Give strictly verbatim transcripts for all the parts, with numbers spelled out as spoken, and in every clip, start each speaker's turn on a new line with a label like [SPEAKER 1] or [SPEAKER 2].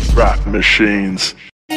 [SPEAKER 1] rap machines.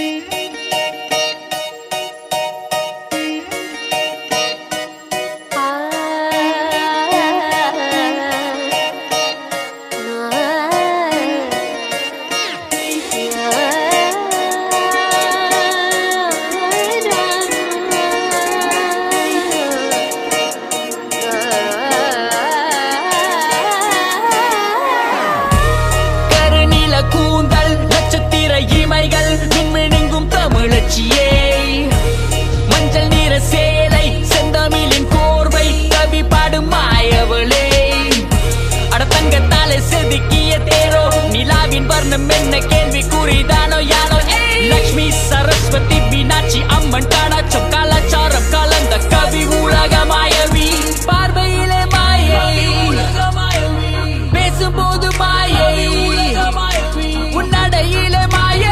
[SPEAKER 2] மஞ்சள் நீர சேலை செந்தமிழின் கோர்வை கவி பாடும் மாயவளே அடத்தங்கத்தாலே செதுக்கிய தேரோ நிலாவின் வர்ணம் என்ன கேள்வி கூறிதானோ யானோ லக்ஷ்மி சரஸ்வதி மீனாட்சி அம்மன் காணாச்சம் கலாச்சாரம் கலந்த கவி உலக மாயவி பார்வையிலே மாயை பேசும்போது மாயை உன்னடையிலே மாயை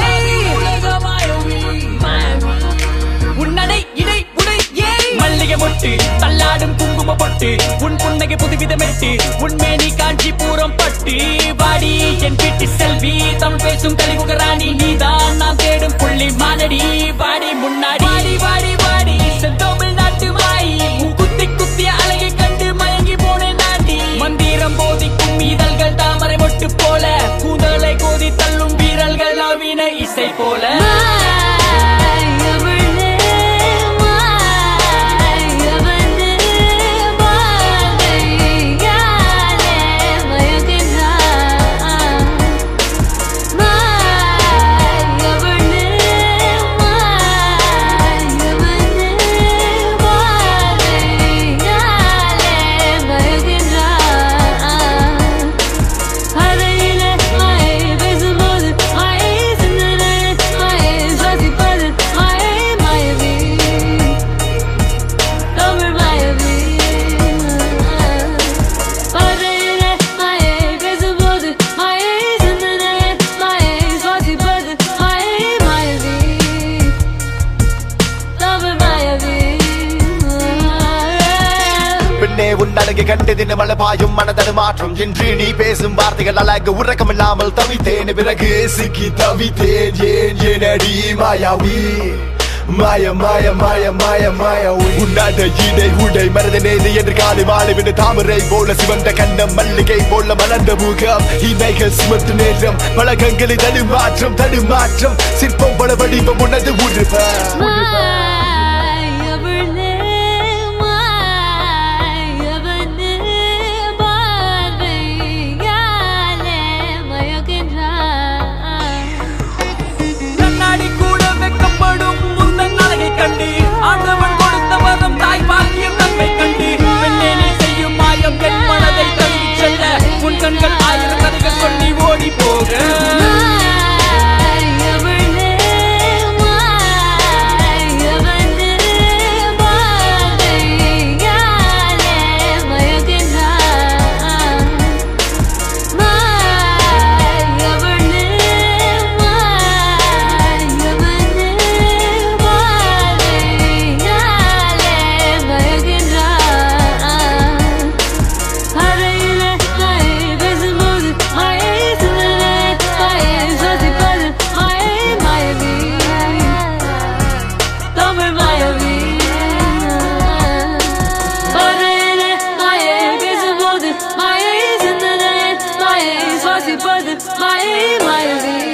[SPEAKER 2] மொட்டு தள்ளாடும் குங்கும பொட்டு உன் புன்னகை புதுவித மெட்டு உன்மேனி காஞ்சிபுரம் பட்டு வாடி என் வீட்டு செல்வி தமிழ் பேசும் கலிமுக ராணி நீதான் நாம் தேடும் புள்ளி மானடி வாடி முன்னாடி வாடி வாடி வாடி செந்தமிழ் நாட்டு மாயி குத்தி குத்திய அழகை கண்டு மயங்கி போனேன் நாண்டி மந்திரம் போதிக்கும் இதழ்கள் தாமரை மொட்டு போல கூந்தலை கோதி தள்ளும் வீரல்கள் நவீன இசை போல
[SPEAKER 3] உன்னடங்கி கண்டு தின மலபாயும் மனதடு மாற்றம் என்று நீ பேசும் வார்த்தைகள் அழகு உறக்கம் இல்லாமல் தவித்தேன் பிறகு சிக்கி தவித்தேன் ஏன் ஏனடி மாயாவி மாய மாய மாய மாய மாயாவி உன்னட இடை உடை மரத நேதி என்று காலை மாலை விட தாமரை போல சிவந்த கண்ணம் மல்லிகை போல மலர்ந்த முகம் இமைகள் சுமத்து நேரம் பழகங்களை தடுமாற்றம் தடுமாற்றம் சிற்பம் பல வடிவம் உனது உருவ கண்டு ஆண்டவன் கொடுத்த வரம் தாய் பாக்கியம் நன்மை கண்டு பெண்ணே நீ செய்யும் மாயம் என் மனதை தள்ளி செல்ல உன் கண்கள் ஆயிரம் கதைகள் சொல்லி ஓடி போக
[SPEAKER 4] My, my, my,